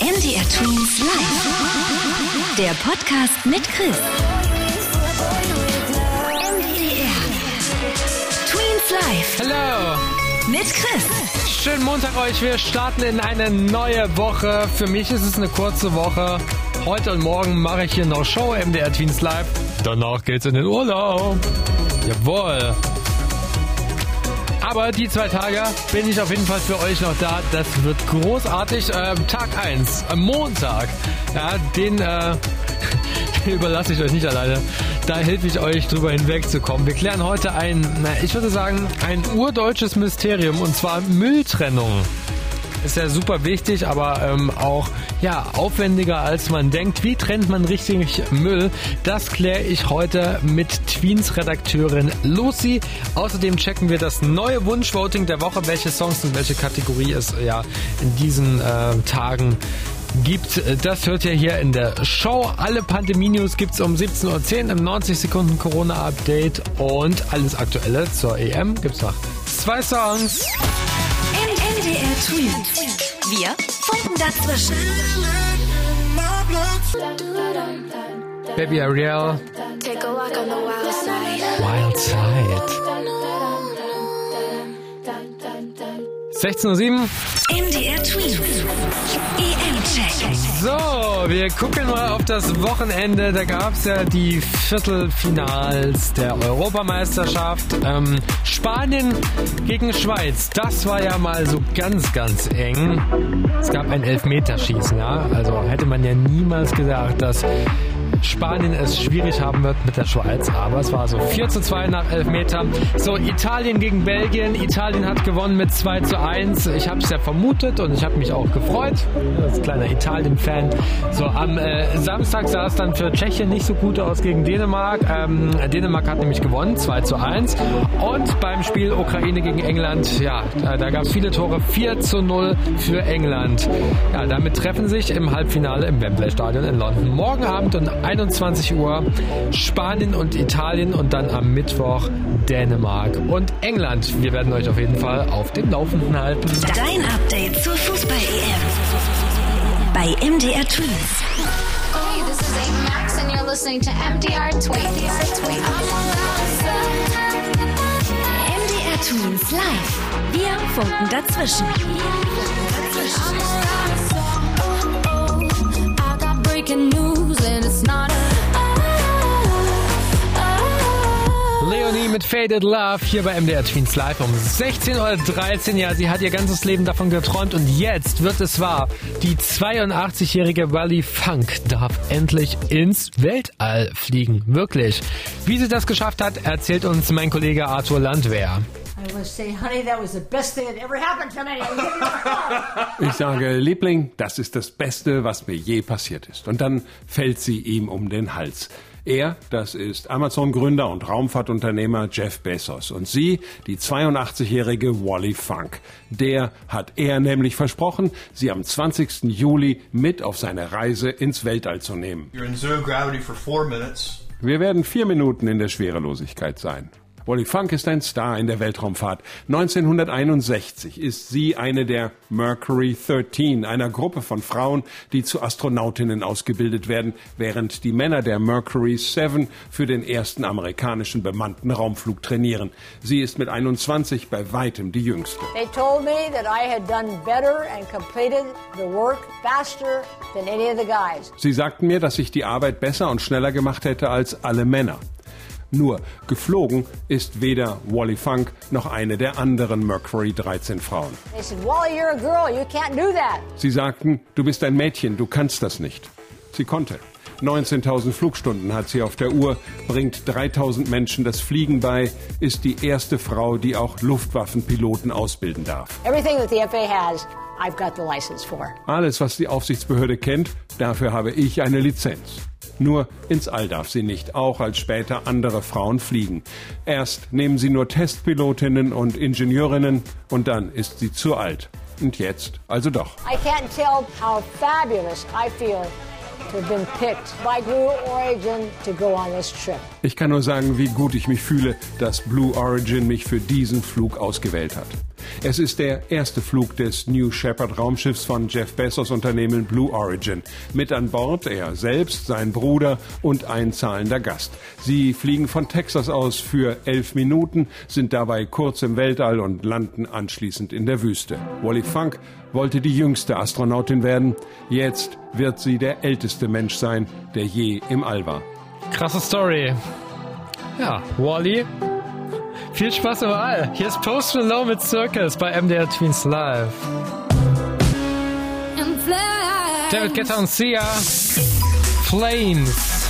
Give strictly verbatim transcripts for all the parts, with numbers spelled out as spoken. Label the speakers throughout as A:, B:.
A: M D R Twins Live. Der Podcast mit Chris. M D R Twins Live.
B: Hallo.
A: Mit Chris.
B: Schönen Montag euch. Wir starten in eine neue Woche. Für mich ist es eine kurze Woche. Heute und morgen mache ich hier noch Show M D R Twins Live. Danach geht's in den Urlaub. Jawohl. Aber die zwei Tage bin ich auf jeden Fall für euch noch da. Das wird großartig. Äh, Tag eins, am Montag. Ja, den äh, überlasse ich euch nicht alleine. Da helfe ich euch drüber hinwegzukommen. Wir klären heute ein, na, ich würde sagen, ein urdeutsches Mysterium, und zwar Mülltrennung. Ist ja super wichtig, aber ähm, auch ja, aufwendiger als man denkt. Wie trennt man richtig Müll? Das kläre ich heute mit Tweens-Redakteurin Lucy. Außerdem checken wir das neue Wunschvoting der Woche, welche Songs und welche Kategorie es ja in diesen äh, Tagen gibt. Das hört ihr hier in der Show. Alle Pandemie-News gibt es um siebzehn Uhr zehn im neunzig Sekunden Corona-Update, und alles Aktuelle zur E M gibt es nach zwei Songs.
A: M D R Twins. Wir funken dazwischen.
B: Baby Ariel. Wild Side. sechzehn Uhr sieben.
A: M D R Twins. E M-Check.
B: So, wir gucken mal auf das Wochenende. Da gab es ja die Viertelfinals der Europameisterschaft. Ähm, Spanien gegen Schweiz. Das war ja mal so ganz, ganz eng. Es gab ein Elfmeterschießen, ja. Also hätte man ja niemals gedacht, dass Spanien es schwierig haben wird mit der Schweiz, aber es war so vier zu zwei nach Elfmeter. So, Italien gegen Belgien. Italien hat gewonnen mit zwei zu eins. Ich habe es ja vermutet und ich habe mich auch gefreut, als kleiner Italien-Fan. So, am äh, Samstag sah es dann für Tschechien nicht so gut aus gegen Dänemark. Ähm, Dänemark hat nämlich gewonnen, zwei zu eins. Und beim Spiel Ukraine gegen England, ja, da, da gab es viele Tore, vier zu null für England. Ja, damit treffen sich im Halbfinale im Wembley-Stadion in London. Morgen Abend um einundzwanzig Uhr Spanien und Italien, und dann am Mittwoch Dänemark und England. Wir werden euch auf jeden Fall auf dem Laufenden halten.
A: Dein Update zur Fußball-E M bei M D R Twins.
C: Hey, this is A Max and you're listening to M D R Twins.
A: M D R Twins Live. Wir funken dazwischen.
C: I got breaking news and it's not a
B: Leonie mit Faded Love hier bei M D R Twins Live um sechzehn Uhr dreizehn. Ja, sie hat ihr ganzes Leben davon geträumt, und jetzt wird es wahr. Die zweiundachtzigjährige Wally Funk darf endlich ins Weltall fliegen. Wirklich. Wie sie das geschafft hat, erzählt uns mein Kollege Arthur Landwehr.
D: Ich sage, Liebling, das ist das Beste, was mir je passiert ist. Und dann fällt sie ihm um den Hals. Er, das ist Amazon-Gründer und Raumfahrtunternehmer Jeff Bezos. Und sie, die zweiundachtzigjährige Wally Funk. Der hat er nämlich versprochen, sie am zwanzigsten Juli mit auf seine Reise ins Weltall zu nehmen.
E: You're in zero gravity for four minutes.
D: Wir werden vier Minuten in der Schwerelosigkeit sein. Wally Funk ist ein Star in der Weltraumfahrt. neunzehnhunderteinundsechzig ist sie eine der Mercury dreizehn, einer Gruppe von Frauen, die zu Astronautinnen ausgebildet werden, während die Männer der Mercury sieben für den ersten amerikanischen bemannten Raumflug trainieren. Sie ist mit einundzwanzig bei weitem die jüngste.
F: They told me that I had done better and completed the work faster than any of the guys.
D: Sie sagten mir, dass ich die Arbeit besser und schneller gemacht hätte als alle Männer. Nur geflogen ist weder Wally Funk noch eine der anderen Mercury dreizehn Frauen.
F: They said, Wally, you're a girl, you can't do that.
D: Sie sagten, du bist ein Mädchen, du kannst das nicht. Sie konnte. neunzehntausend Flugstunden hat sie auf der Uhr, bringt dreitausend Menschen das Fliegen bei, ist die erste Frau, die auch Luftwaffenpiloten ausbilden darf.
F: Everything that the F A A has, I've got the license for.
D: Alles, was die Aufsichtsbehörde kennt, dafür habe ich eine Lizenz. Nur ins All darf sie nicht, auch als später andere Frauen fliegen. Erst nehmen sie nur Testpilotinnen und Ingenieurinnen, und dann ist sie zu alt. Und jetzt also doch.
F: I can't tell how fabulous I feel to have been picked by Blue Origin to go on this trip.
D: Ich kann nur sagen, wie gut ich mich fühle, dass Blue Origin mich für diesen Flug ausgewählt hat. Es ist der erste Flug des New Shepard Raumschiffs von Jeff Bezos Unternehmen Blue Origin. Mit an Bord er selbst, sein Bruder und ein zahlender Gast. Sie fliegen von Texas aus für elf Minuten, sind dabei kurz im Weltall und landen anschließend in der Wüste. Wally Funk wollte die jüngste Astronautin werden. Jetzt wird sie der älteste Mensch sein, der je im All war.
B: Krasse Story. Ja, Wally. Viel Spaß überall. Hier ist Post Malone mit Circus bei M D R Tweens Live. David Guetta und Sia. Flames.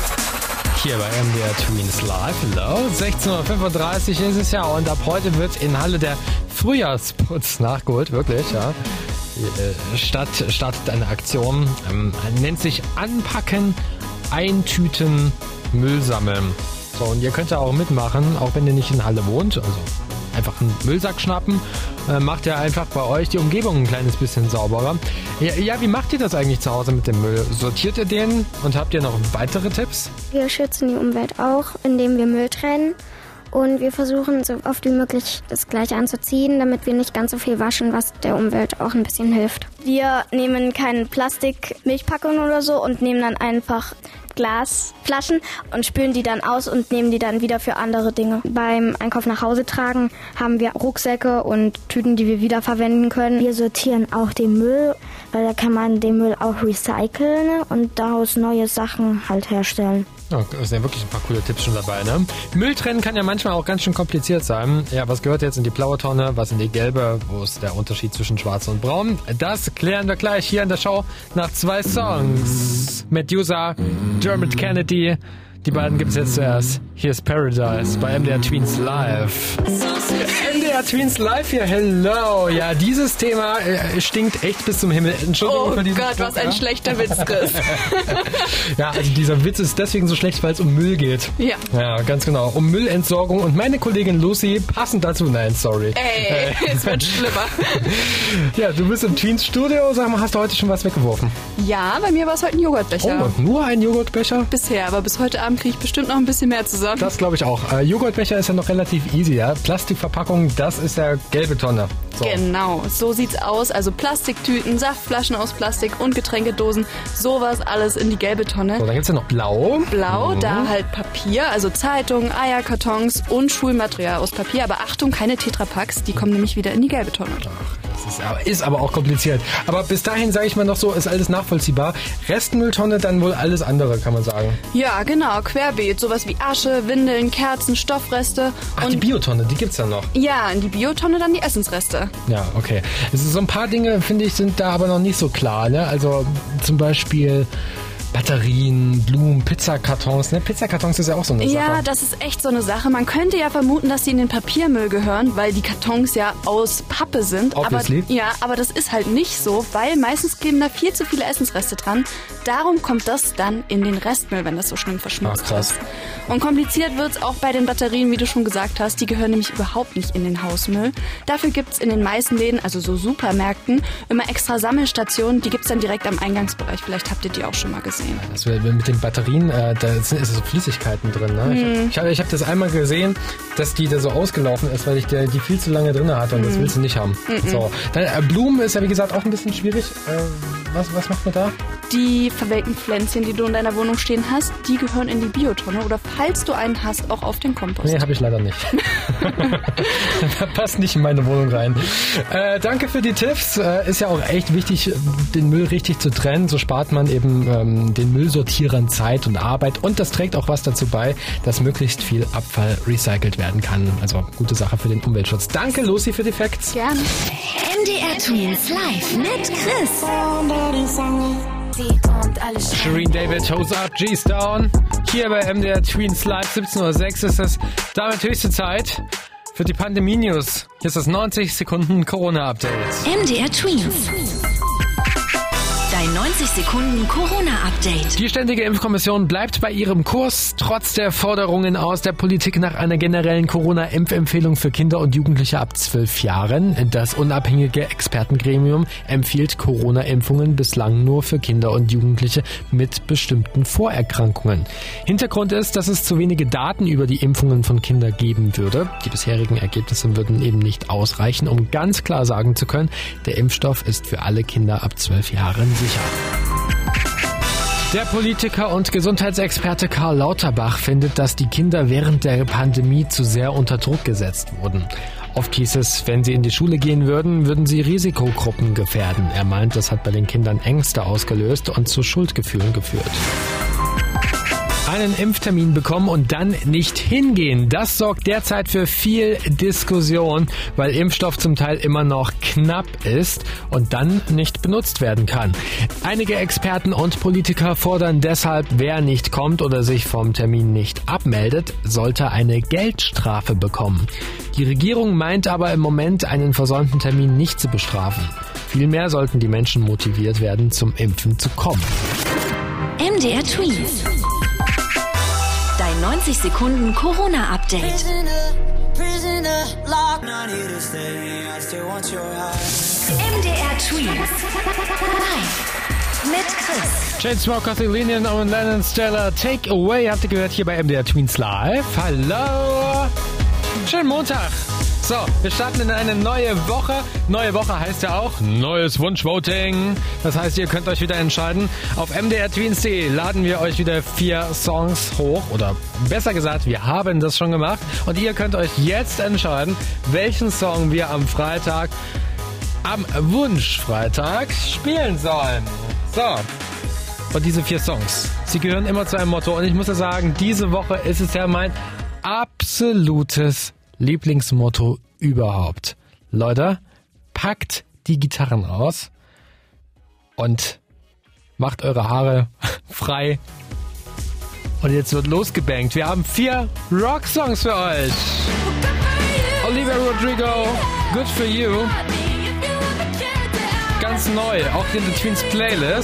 B: Hier bei M D R Tweens Live. Hello. sechzehn Uhr fünfunddreißig ist es ja und ab heute wird in Halle der Frühjahrsputz nachgeholt. Wirklich, ja. Die Stadt startet eine Aktion. Ähm, nennt sich Anpacken, Eintüten, Müll sammeln. So, und ihr könnt ja auch mitmachen, auch wenn ihr nicht in Halle wohnt. Also einfach einen Müllsack schnappen. Äh, macht ihr einfach bei euch die Umgebung ein kleines bisschen sauberer. Ja, ja, wie macht ihr das eigentlich zu Hause mit dem Müll? Sortiert ihr den und habt ihr noch weitere Tipps?
G: Wir schützen die Umwelt auch, indem wir Müll trennen. Und wir versuchen so oft wie möglich das Gleiche anzuziehen, damit wir nicht ganz so viel waschen, was der Umwelt auch ein bisschen hilft. Wir nehmen keine Plastikmilchpackungen oder so und nehmen dann einfach Glasflaschen und spülen die dann aus und nehmen die dann wieder für andere Dinge. Beim Einkauf nach Hause tragen haben wir Rucksäcke und Tüten, die wir wiederverwenden können. Wir sortieren auch den Müll, weil da kann man den Müll auch recyceln und daraus neue Sachen halt herstellen.
B: Ja, da sind ja wirklich ein paar coole Tipps schon dabei, ne? Müll trennen kann ja manchmal auch ganz schön kompliziert sein. Ja, was gehört jetzt in die blaue Tonne, was in die gelbe? Wo ist der Unterschied zwischen schwarz und braun? Das klären wir gleich hier in der Show nach zwei Songs. Medusa, Dermot Kennedy. Die beiden gibt's jetzt zuerst. Hier ist Paradise bei M D R Tweens Live. M D R Tweens Live hier, hello. Ja, dieses Thema äh, stinkt echt bis zum Himmel. Entschuldigung
H: oh
B: für diesen
H: Gott,
B: Spruch,
H: was ein
B: ja?
H: schlechter Witz, Chris.
B: Ja, also dieser Witz ist deswegen so schlecht, weil es um Müll geht.
H: Ja.
B: Ja, ganz genau. Um Müllentsorgung. Und meine Kollegin Lucy, passend dazu, nein, sorry.
H: Ey, äh. es wird schlimmer.
B: Ja, du bist im Tweens Studio. Sag mal, hast du heute schon was weggeworfen?
H: Ja, bei mir war es heute ein Joghurtbecher.
B: Oh, nur ein Joghurtbecher?
H: Bisher, aber bis heute Abend kriege ich bestimmt noch ein bisschen mehr zusammen.
B: Das glaube ich auch. Äh, Joghurtbecher ist ja noch relativ easy, ja. Plastikverpackung, das ist ja gelbe Tonne. So.
H: Genau, so sieht's aus. Also Plastiktüten, Saftflaschen aus Plastik und Getränkedosen, sowas alles in die gelbe Tonne.
B: So, dann gibt's ja noch Blau.
H: Blau,
B: mhm.
H: da halt Papier, also Zeitungen, Eierkartons und Schulmaterial aus Papier. Aber Achtung, keine Tetrapacks, die kommen nämlich wieder in die gelbe Tonne.
B: Ach, das ist aber, ist aber auch kompliziert. Aber bis dahin, sage ich mal noch so, ist alles nachvollziehbar. Restmülltonne, dann wohl alles andere, kann man sagen.
H: Ja, genau, querbeet. Sowas wie Asche, Windeln, Kerzen, Stoffreste.
B: Ach,
H: und
B: die Biotonne, die gibt's dann noch.
H: Ja, in die Biotonne dann die Essensreste.
B: Ja, okay. Es ist so ein paar Dinge, finde ich, sind da aber noch nicht so klar. Ne? Also zum Beispiel Batterien, Blumen, Pizzakartons. Ne? Pizzakartons ist ja auch so eine
H: ja,
B: Sache.
H: Ja, das ist echt so eine Sache. Man könnte ja vermuten, dass sie in den Papiermüll gehören, weil die Kartons ja aus Pappe sind.
B: Obviously.
H: Aber, ja, aber das ist halt nicht so, weil meistens kleben da viel zu viele Essensreste dran. Darum kommt das dann in den Restmüll, wenn das so schlimm verschmutzt
B: Ach, krass.
H: ist. Und kompliziert wird's auch bei den Batterien, wie du schon gesagt hast. Die gehören nämlich überhaupt nicht in den Hausmüll. Dafür gibt's in den meisten Läden, also so Supermärkten, immer extra Sammelstationen. Die gibt's dann direkt am Eingangsbereich. Vielleicht habt ihr die auch schon mal gesehen.
B: Das wird mit den Batterien, äh, da sind ist so Flüssigkeiten drin. Ne?
H: Hm.
B: Ich habe ich hab das einmal gesehen, dass die da so ausgelaufen ist, weil ich die, die viel zu lange drin hatte und hm. das willst du nicht haben. Hm. So. Dann, äh, Blumen ist ja wie gesagt auch ein bisschen schwierig. Äh, was, was macht man da?
H: Die verwelkten Pflänzchen, die du in deiner Wohnung stehen hast, die gehören in die Biotonne oder falls du einen hast, auch auf den Kompost.
B: Nee, habe ich leider nicht. Passt nicht in meine Wohnung rein. Äh, danke für die Tipps. Äh, ist ja auch echt wichtig, den Müll richtig zu trennen. So spart man eben ähm, den Müllsortierern Zeit und Arbeit und das trägt auch was dazu bei, dass möglichst viel Abfall recycelt werden kann. Also gute Sache für den Umweltschutz. Danke, Lucy, für die Facts.
H: Gerne.
A: M D R Tweens Live mit Chris.
B: Shireen David, Hose Up, G's Down. Hier bei M D R Tweens Live, siebzehn Uhr sechs ist es damit höchste Zeit für die Pandemie-News. Hier ist das neunzig Sekunden Corona-Update.
A: M D R Tweens. Dein neunzig Sekunden Corona-Update.
B: Die Ständige Impfkommission bleibt bei ihrem Kurs, trotz der Forderungen aus der Politik nach einer generellen Corona-Impfempfehlung für Kinder und Jugendliche ab zwölf Jahren. Das unabhängige Expertengremium empfiehlt Corona-Impfungen bislang nur für Kinder und Jugendliche mit bestimmten Vorerkrankungen. Hintergrund ist, dass es zu wenige Daten über die Impfungen von Kindern geben würde. Die bisherigen Ergebnisse würden eben nicht ausreichen, um ganz klar sagen zu können, der Impfstoff ist für alle Kinder ab zwölf Jahren sicher. Der Politiker und Gesundheitsexperte Karl Lauterbach findet, dass die Kinder während der Pandemie zu sehr unter Druck gesetzt wurden. Oft hieß es, wenn sie in die Schule gehen würden, würden sie Risikogruppen gefährden. Er meint, das hat bei den Kindern Ängste ausgelöst und zu Schuldgefühlen geführt. Einen Impftermin bekommen und dann nicht hingehen. Das sorgt derzeit für viel Diskussion, weil Impfstoff zum Teil immer noch knapp ist und dann nicht benutzt werden kann. Einige Experten und Politiker fordern deshalb, wer nicht kommt oder sich vom Termin nicht abmeldet, sollte eine Geldstrafe bekommen. Die Regierung meint aber im Moment, einen versäumten Termin nicht zu bestrafen. Vielmehr sollten die Menschen motiviert werden, zum Impfen zu kommen.
A: M D R Tweet. Dein neunzig Sekunden Corona-Update. M D R Tweet. Live mit Chris.
B: Chainsmokers, Linian und Lennon Stella, Take Away habt ihr gehört hier bei M D R Tweens Live. Hallo! Schönen Montag! So, wir starten in eine neue Woche. Neue Woche heißt ja auch neues Wunschvoting. Das heißt, ihr könnt euch wieder entscheiden. Auf m d r tweens punkt d e laden wir euch wieder vier Songs hoch. Oder besser gesagt, wir haben das schon gemacht. Und ihr könnt euch jetzt entscheiden, welchen Song wir am Freitag, am Wunschfreitag spielen sollen. So, und diese vier Songs, sie gehören immer zu einem Motto. Und ich muss ja sagen, diese Woche ist es ja mein absolutes Lieblingsmotto überhaupt. Leute, packt die Gitarren aus und macht eure Haare frei. Und jetzt wird losgebankt. Wir haben vier Rocksongs für euch. Olivia Rodrigo, Good For You. Ganz neu, auch in der Tweens Playlist.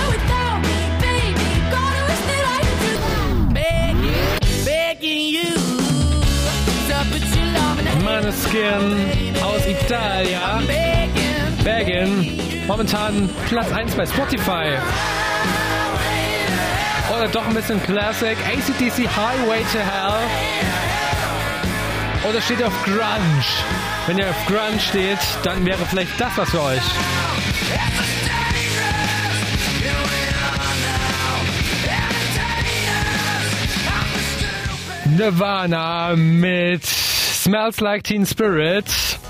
B: Måneskin aus Italien. Beggin. Momentan Platz eins bei Spotify. Oder doch ein bisschen Classic. A C D C Highway to Hell. Oder steht ihr auf Grunge? Wenn ihr auf Grunge steht, dann wäre vielleicht das was für euch. Nirvana mit Smells Like Teen Spirit.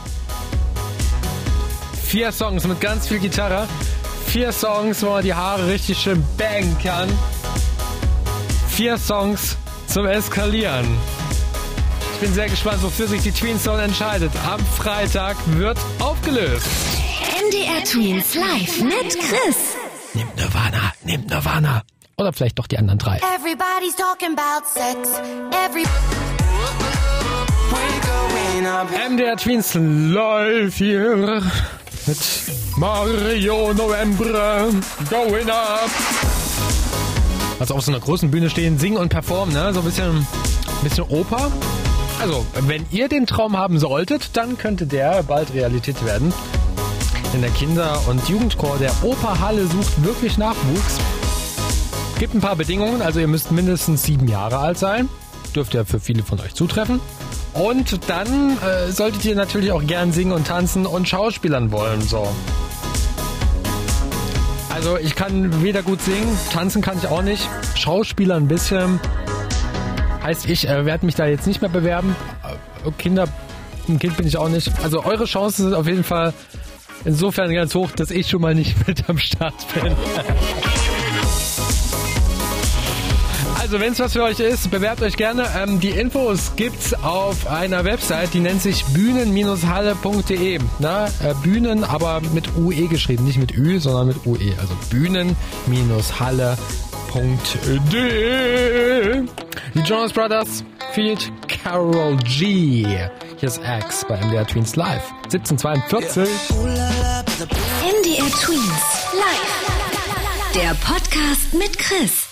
B: Vier Songs mit ganz viel Gitarre. Vier Songs, wo man die Haare richtig schön bangen kann. Vier Songs zum Eskalieren. Ich bin sehr gespannt, wofür sich die Tweens Zone entscheidet. Am Freitag wird aufgelöst.
A: M D R Tweens Live mit Chris.
B: Nehmt Nirvana, nehmt Nirvana. Oder vielleicht doch die anderen drei.
I: Everybody's talking about sex. Every
B: M D R Tweens Live hier mit Mario November Going Up. Also auf so einer großen Bühne stehen, singen und performen, ne? So ein bisschen, ein bisschen Oper. Also, wenn ihr den Traum haben solltet, dann könnte der bald Realität werden. Denn der Kinder- und Jugendchor der Operhalle sucht wirklich Nachwuchs. Gibt ein paar Bedingungen, also ihr müsst mindestens sieben Jahre alt sein. Dürfte ja für viele von euch zutreffen. Und dann äh, solltet ihr natürlich auch gern singen und tanzen und schauspielern wollen. So. Also ich kann weder gut singen, tanzen kann ich auch nicht. Schauspielern ein bisschen. Heißt, ich äh, werde mich da jetzt nicht mehr bewerben. Äh, Kinder, ein Kind bin ich auch nicht. Also eure Chancen sind auf jeden Fall insofern ganz hoch, dass ich schon mal nicht mit am Start bin. Also wenn es was für euch ist, bewerbt euch gerne. Ähm, die Infos gibt's auf einer Website, die nennt sich bühnen Bindestrich halle punkt de. Na, äh, Bühnen, aber mit U E geschrieben, nicht mit Ü, sondern mit U E. Also bühnen Bindestrich halle punkt de. Die Jonas Brothers feat. Carol G. Hier ist X bei M D R Tweens Live. siebzehn zweiundvierzig.
A: M D R Tweens Live. Der Podcast mit Chris.